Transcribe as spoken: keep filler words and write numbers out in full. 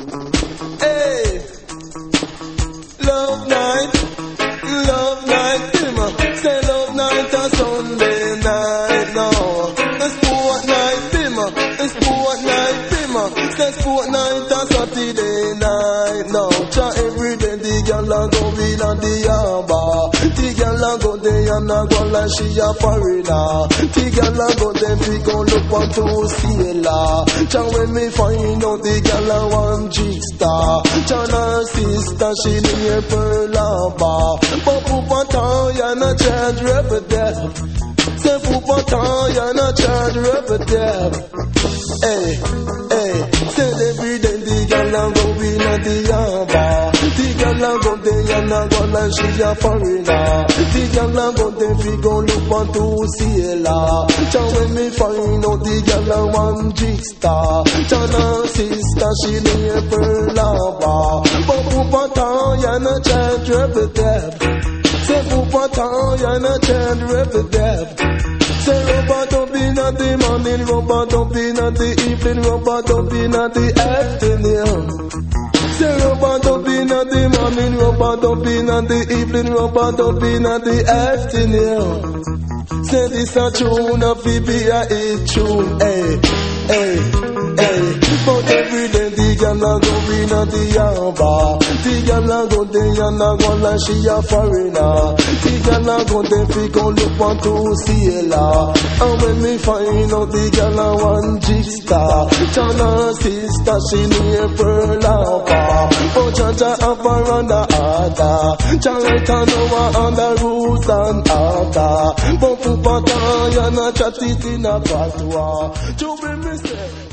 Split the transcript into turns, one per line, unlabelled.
Hey, love night, love night, dimmer. Say love night on Sunday night, no. It's sport night, dimmer. It's sport night, dimmer. Say sport night on Saturday night, no. Cha every day the girl a go in on the harbor. The girl a go there and a go like she a foreigner. The girl a go there we go look on to sailor. Cha when me find out the girl a one G-star. Cha her sister she near Pearl Harbor. But Pupatan ya na charge rubber dab. Say Pupatan ya na charge rubber dab. Hey, hey, say every day the girl a go in on the harbor. The girl a go there and a go like she a foreigner. The girl a go there we go look on to sailor. Cha when me find out the girl a one G-star. Cha her sister she near Pearl Harbor. But Pupatan ya na charge rubber dab. Say Pupatan ya na charge rubber dab. Say rubber don't be not the morning, rubber don't be not the evening, rubber don't be not the afternoon. Say rubber don't be not the morning, rubber don't be not the evening, rubber don't be not the afternoon. Say this a tune, a V B a hit tune, hey, hey, hey. But every day the girl a go in a the harbor. The girl a go there and a go like she a foreigner. The girl a go there fi go look on to sailor. And when me find out the girl a one G-star. Cha her sister she near Pearl Harbor. But Cha Cha have her on the order. Cha right her know on the rules and order. But Pupatan ya na chat it in a patois. To be me say